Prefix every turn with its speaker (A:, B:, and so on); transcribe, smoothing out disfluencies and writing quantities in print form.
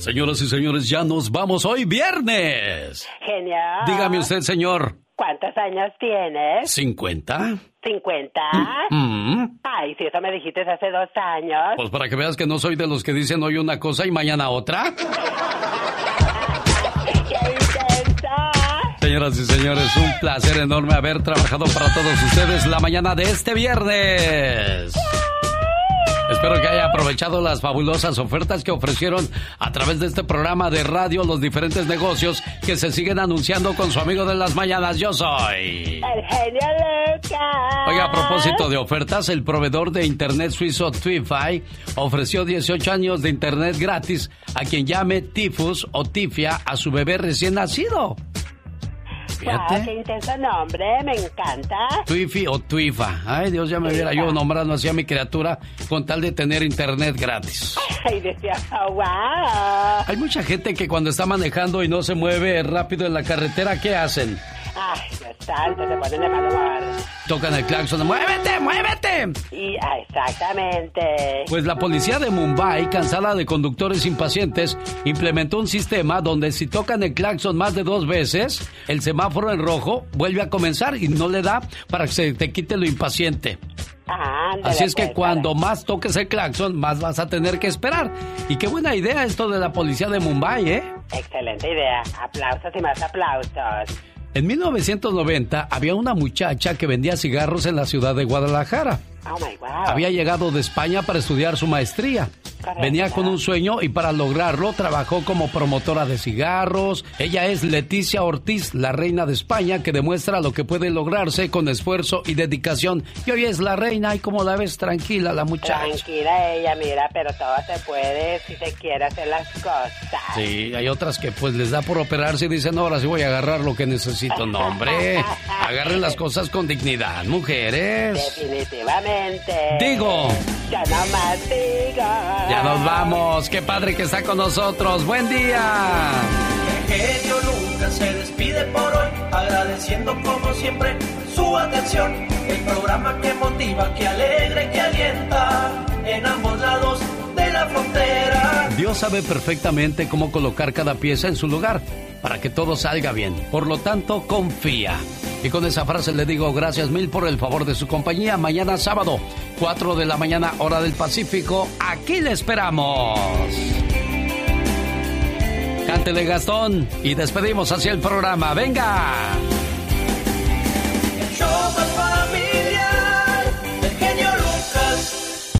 A: Señoras y señores, ya nos vamos hoy viernes.
B: Genial.
A: Dígame usted, señor.
B: ¿Cuántos años tienes?
A: 50.
B: ¿50? Ay, si eso me dijiste hace 2 años.
A: Pues para que veas que no soy de los que dicen hoy una cosa y mañana otra.
B: ¡Qué intensa!
A: Señoras y señores, un placer enorme haber trabajado para todos ustedes la mañana de este viernes. Espero que haya aprovechado las fabulosas ofertas que ofrecieron a través de este programa de radio los diferentes negocios que se siguen anunciando con su amigo de las mañanas. Yo soy
B: el genio Lucas.
A: Oiga, a propósito de ofertas, el proveedor de internet suizo Twi-Fi ofreció 18 años de internet gratis a quien llame Tifus o Tifia a su bebé recién nacido. Fíjate.
B: Wow, qué intenso nombre, me encanta.
A: Twifi o Twifa. Ay, Dios, ya me hubiera yo nombrando así a mi criatura con tal de tener internet gratis.
B: Ay, decía, wow.
A: Hay mucha gente que cuando está manejando y no se mueve rápido en la carretera, ¿qué hacen?
B: Ay, Dios santo, se ponen de mal humor.
A: Tocan el claxon, ¡muévete, muévete!
B: Y, exactamente.
A: Pues la policía de Mumbai, cansada de conductores impacientes, implementó un sistema donde si tocan el claxon más de 2 veces, el semáforo en rojo vuelve a comenzar y no le da para que se te quite lo impaciente. Así es que cuando más toques el claxon, más vas a tener que esperar. Y qué buena idea esto de la policía de Mumbai, ¿eh?
B: Excelente idea. Aplausos y más aplausos.
A: En 1990 había una muchacha que vendía cigarros en la ciudad de Guadalajara.
B: Oh my God.
A: Había llegado de España para estudiar su maestría.
B: Correcto.
A: Venía con un sueño y para lograrlo trabajó como promotora de cigarros. Ella es Leticia Ortiz, la reina de España, que demuestra lo que puede lograrse con esfuerzo y dedicación. Y hoy es la reina y como la ves, tranquila la muchacha.
B: Tranquila ella, mira, pero todo se puede si se quiere hacer las cosas.
A: Sí, hay otras que pues les da por operarse y dicen, no, ahora sí voy a agarrar lo que necesito. No, hombre, agarren las cosas con dignidad, mujeres.
B: Definitivamente.
A: Digo.
B: Ya nomás digo.
A: Ya nos vamos. Qué padre que está con nosotros. Buen día.
C: El genio Lucas se despide por hoy, agradeciendo como siempre su atención. El programa que motiva, que alegra, que alienta en ambos lados de la frontera.
A: Dios sabe perfectamente cómo colocar cada pieza en su lugar para que todo salga bien. Por lo tanto, confía. Y con esa frase le digo gracias mil por el favor de su compañía. Mañana sábado, 4 de la mañana, hora del Pacífico. Aquí le esperamos. Cántele, Gastón, y despedimos hacia el programa. ¡Venga!
C: El show